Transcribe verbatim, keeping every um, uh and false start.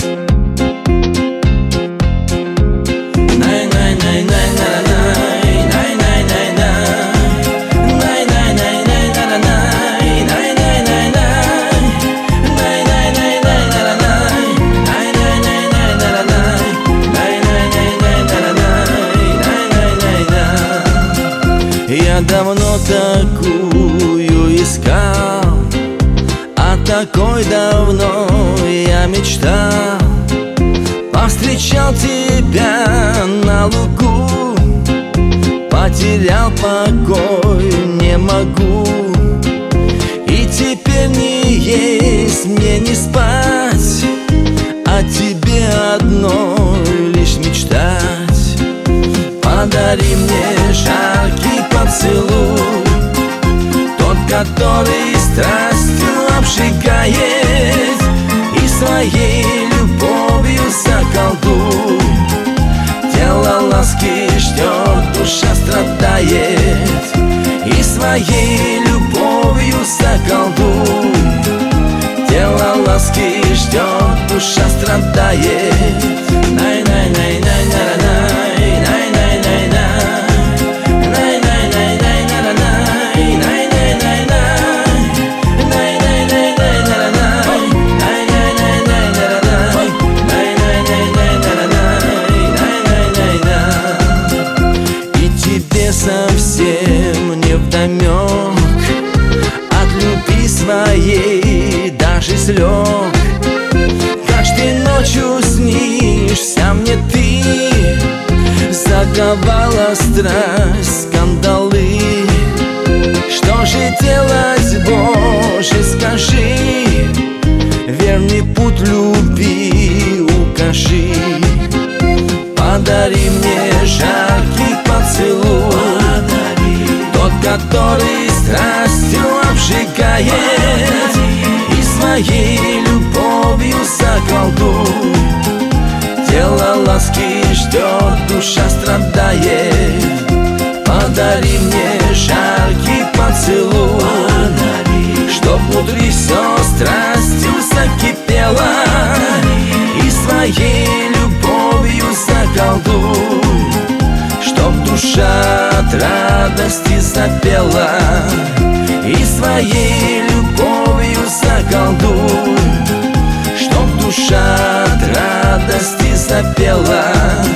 Я давно такую искал, а такой давно я мечтал. Повстречал тебя на лугу, потерял покой, не могу. И теперь не есть мне не спать, о тебе одной лишь мечтать. Подари мне жаркий поцелуй, тот, который страстью обжигает, и своей любовью заколдуй. Тело ласки ждет, душа страдает, и своей любовью заколдуй. Тело ласки ждет, душа страдает. Най-най-най-най-най-най. Совсем не вдомек от любви своей, даже слег. Каждой ночью снишься мне ты, заковала страсть, скандалы. Что же делать, Боже, скажи, верный путь любви укажи. Подари мне жаркий поцелуй, тот, который страстью обжигает, и своей любовью заколдуй. Тело ласки ждет, душа страдает. Подари мне жаркий поцелуй, чтоб внутри все страстью закипело, и своей любовью заколдуй. Чтоб душа от радости запела, и своей любовью заколдуй. Чтоб душа от радости запела,